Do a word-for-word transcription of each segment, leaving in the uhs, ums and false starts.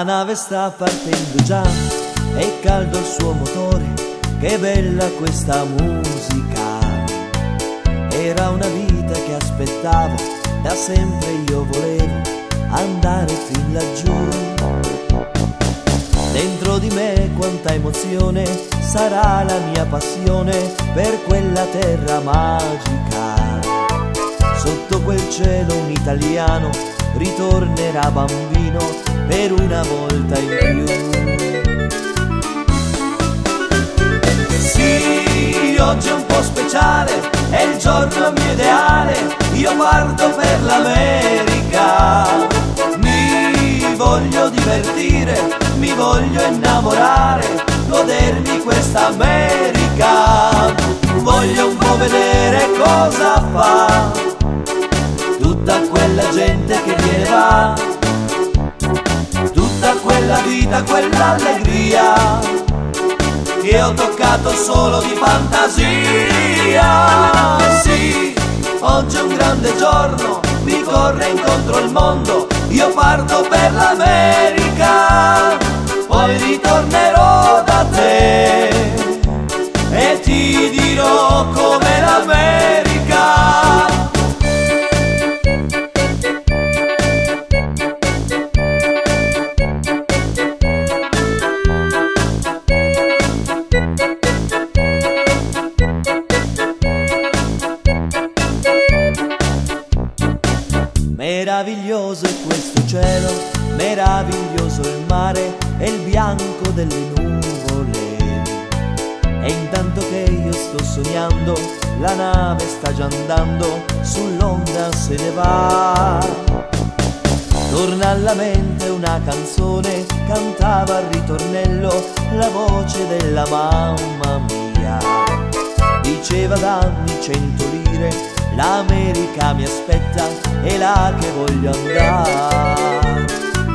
La nave sta partendo già, è caldo il suo motore, che bella questa musica. Era una vita che aspettavo, da sempre io volevo andare fin laggiù. Dentro di me quanta emozione, sarà la mia passione per quella terra magica. Sotto quel cielo un italiano ritornerà bambino per una volta in più. Sì, oggi è un po' speciale, è il giorno mio ideale, io parto per l'America. Mi voglio divertire, mi voglio innamorare, godermi questa America. Voglio un po' vedere cosa fa tutta quella gente che viene e va, tutta quella vita, quella allegria che ho toccato solo di fantasia. Sì, oggi è un grande giorno, mi corre incontro il mondo, io parto per l'America, poi ritornerò da te e ti dirò com'è l'America. Meraviglioso è questo cielo, meraviglioso il mare e il bianco delle nuvole. E intanto che io sto sognando, la nave sta già andando, sull'onda se ne va. Torna alla mente una canzone, cantava al ritornello la voce della mamma mia. Diceva dammi cento lire, l'America mi aspetta, è là che voglio andare.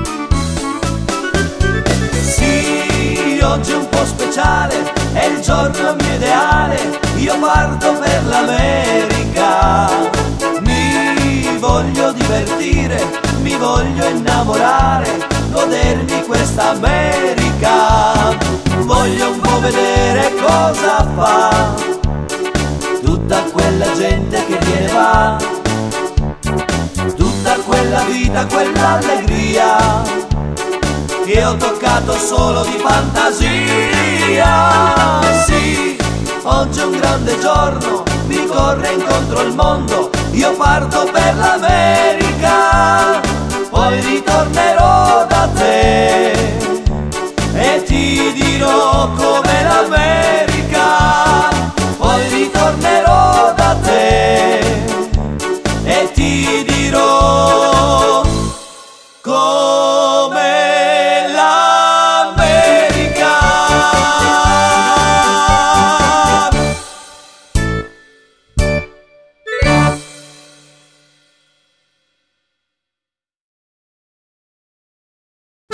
Sì, oggi è un po' speciale, è il giorno mio ideale, io parto per l'America. Mi voglio divertire, mi voglio innamorare, godermi questa America. Voglio un po' vedere cosa fa tutta quella gente che viene e va, tutta quella vita, quella allegria che ho toccato solo di fantasia. Sì, oggi è un grande giorno, mi corre incontro il mondo, io parto per l'America.